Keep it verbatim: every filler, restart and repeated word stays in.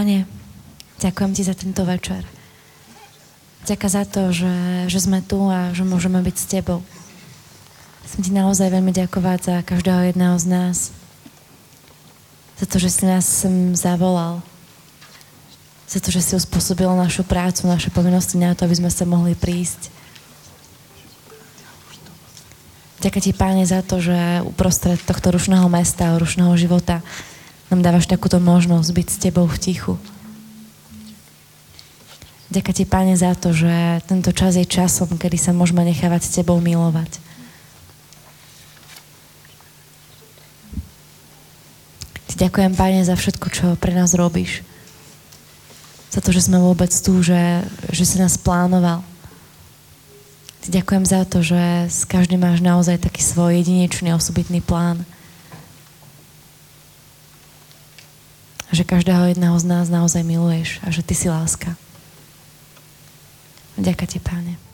Pane, ďakujem Ti za tento večer. Ďakujem za to, že, že sme tu a že môžeme byť s Tebou. Chcem Ti naozaj veľmi ďakovať za každého jedného z nás. Za to, že si nás sem zavolal. Za to, že si uspôsobil našu prácu, naše povinnosti na to, aby sme sa mohli prísť. Ďakujem Ti, Páne, za to, že uprostred tohto rušného mesta, rušného života nám dávaš takúto možnosť byť s Tebou v tichu. Ďakujem Ti, Páne, za to, že tento čas je časom, kedy sa môžeme nechávať s Tebou milovať. Ti ďakujem, Páne, za všetko, čo pre nás robíš. Za to, že sme vôbec tu, že, že si nás plánoval. Ti ďakujem za to, že s každým máš naozaj taký svoj jedinečný, osobitný plán. A že každého jedného z nás naozaj miluješ a že Ty si láska. Ďakujem Ti, Páne.